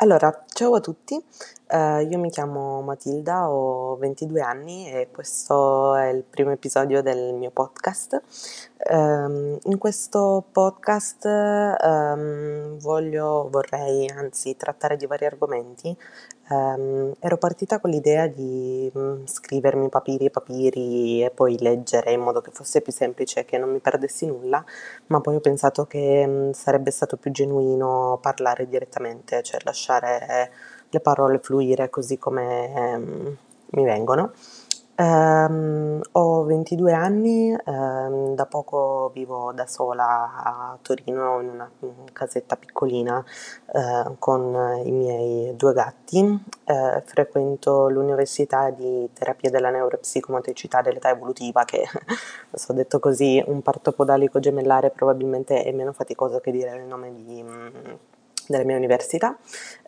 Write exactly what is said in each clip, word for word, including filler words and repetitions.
Allora, ciao a tutti, ehm, io mi chiamo Matilda, ho ventidue anni e questo è il primo episodio del mio podcast. Ehm, in questo podcast, ehm, voglio vorrei anzi trattare di vari argomenti. Ehm, ero partita con l'idea di, mhmm, scrivermi papiri e papiri e poi leggere in modo che fosse più semplice e che non mi perdessi nulla, ma poi ho pensato che, mhmm, sarebbe stato più genuino parlare direttamente, cioè lasciare le parole fluire così come, mhmm, mi vengono. Ehm, ho ventidue anni, ehm, da poco vivo da sola a Torino in una, mhmm, casetta piccolina, ehm, con i miei due gatti. Ehm, frequento l'università di terapia della neuropsicomotricità dell'età evolutiva che adesso detto così, un parto podalico gemellare probabilmente è meno faticoso che dire il nome di, mhmm, della mia università.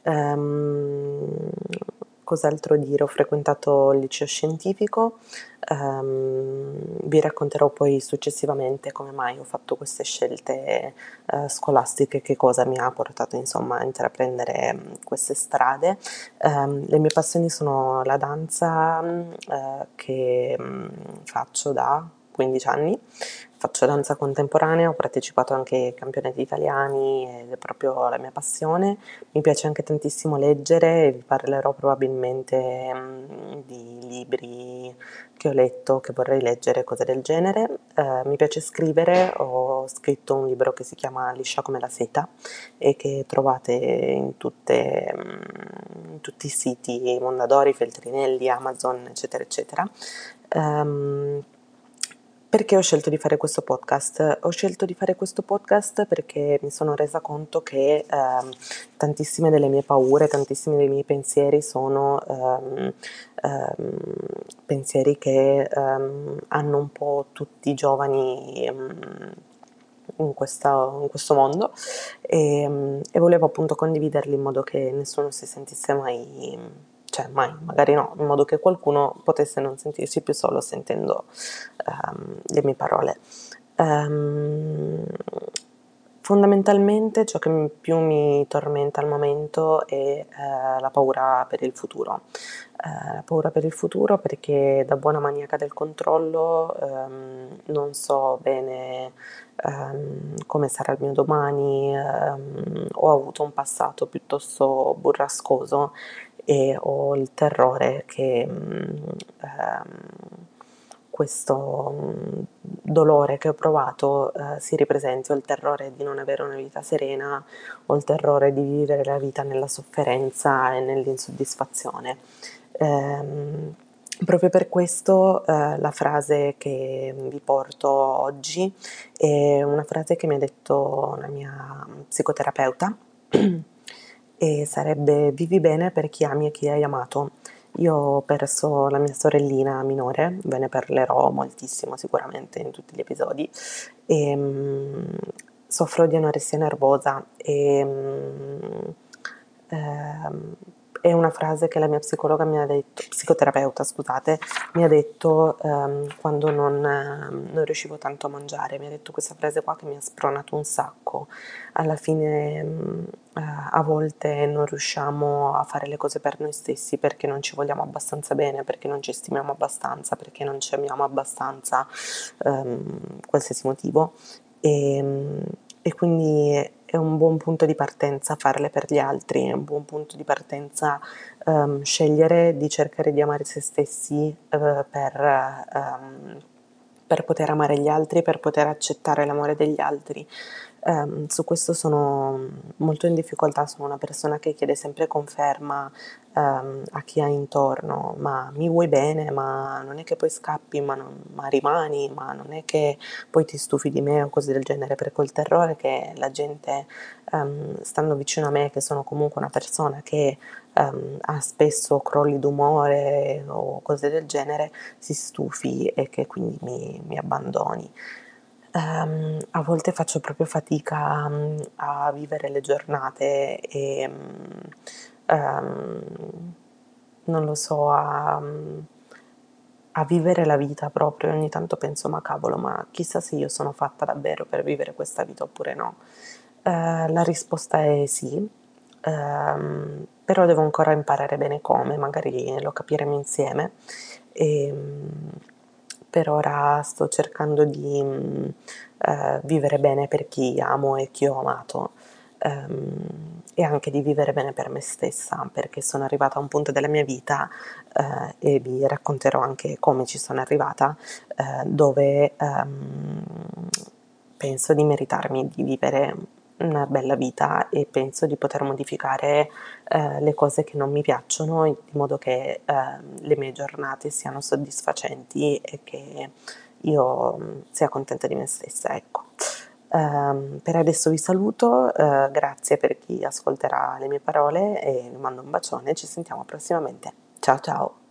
Ehm, cos'altro dire? Ho frequentato il liceo scientifico, ehm, vi racconterò poi successivamente come mai ho fatto queste scelte, ehm, scolastiche, che cosa mi ha portato insomma a intraprendere, mhmm, queste strade. Ehm, le mie passioni sono la danza, mhmm, ehm, che, mhmm, faccio da quindici anni, faccio danza contemporanea, ho partecipato anche ai campionati italiani ed è proprio la mia passione. Mi piace anche tantissimo leggere e vi parlerò probabilmente, mhmm, di libri che ho letto, che vorrei leggere, cose del genere. Ehm, mi piace scrivere, ho scritto un libro che si chiama Liscia come la seta e che trovate in tutte, mhmm, in tutti i siti Mondadori, Feltrinelli, Amazon, eccetera, eccetera. Ehm, perché ho scelto di fare questo podcast? Ho scelto di fare questo podcast perché mi sono resa conto che, ehm, tantissime delle mie paure, tantissimi dei miei pensieri sono, ehm, ehm, pensieri che, ehm, hanno un po' tutti i giovani, mhmm, in questa in questo mondo, ehm, e volevo appunto condividerli in modo che nessuno si sentisse mai cioè mai, magari no, in modo che qualcuno potesse non sentirsi più solo sentendo, ehm, le mie parole. Ehm, fondamentalmente ciò che m più mi tormenta al momento è, ehm, la paura per il futuro. Ehm, la paura per il futuro perché da buona maniaca del controllo, ehm, non so bene, ehm, come sarà il mio domani, ehm, ho avuto un passato piuttosto burrascoso e ho il terrore che, mhmm, ehm, questo, mhmm, dolore che ho provato, ehm, si ripresenti. Ho il terrore di non avere una vita serena, ho il terrore di vivere la vita nella sofferenza e nell'insoddisfazione. Ehm, proprio per questo, ehm, la frase che vi porto oggi è una frase che mi ha detto una mia psicoterapeuta e sarebbe: "Vivi bene per chi ami e chi hai amato". Io ho perso la mia sorellina minore, ve ne parlerò moltissimo sicuramente in tutti gli episodi, ehm, soffro di anoressia nervosa, ehm, ehm, è una frase che la mia psicologa mi ha detto psicoterapeuta scusate, mi ha detto, ehm, quando non non riuscivo tanto a mangiare, mi ha detto questa frase qua che mi ha spronato un sacco. Alla fine, mhmm, ehm, a volte non riusciamo a fare le cose per noi stessi perché non ci vogliamo abbastanza bene, perché non ci stimiamo abbastanza, perché non ci amiamo abbastanza, ehm, qualsiasi motivo. Ehm, e quindi è un buon punto di partenza farle per gli altri, è un buon punto di partenza, ehm, scegliere di cercare di amare se stessi, ehm, per ehm, per poter amare gli altri, per poter accettare l'amore degli altri. Ehm, su questo sono molto in difficoltà, sono una persona che chiede sempre conferma, ehm, a chi ha intorno: "Ma mi vuoi bene? Ma non è che poi scappi? Ma non ma rimani? Ma non è che poi ti stufi di me?" O cose del genere, perché ho il terrore che la gente, ehm, stando vicino a me, che sono comunque una persona che, ehm, ha spesso crolli d'umore o cose del genere, si stufi e che quindi mi mi abbandoni. Ehm, a volte faccio proprio fatica, mhmm, a vivere le giornate e, mhmm, ehm, non lo so, a mhmm, a vivere la vita proprio. Ogni tanto penso: "Ma cavolo, ma chissà se io sono fatta davvero per vivere questa vita oppure no". Ehm, la risposta è sì, Ehm, però devo ancora imparare bene come, magari lo capiremo insieme. Ehm, per ora sto cercando di, mhmm, ehm, vivere bene per chi amo e chi ho amato, ehm, e anche di vivere bene per me stessa, perché sono arrivata a un punto della mia vita, ehm, e vi racconterò anche come ci sono arrivata, ehm, dove, ehm, penso di meritarmi di vivere una bella vita e penso di poter modificare, ehm, le cose che non mi piacciono in modo che, ehm, le mie giornate siano soddisfacenti e che io, mhmm, sia contenta di me stessa, ecco. Ehm, per adesso vi saluto, ehm, grazie per chi ascolterà le mie parole e vi mando un bacione, ci sentiamo prossimamente. Ciao, ciao.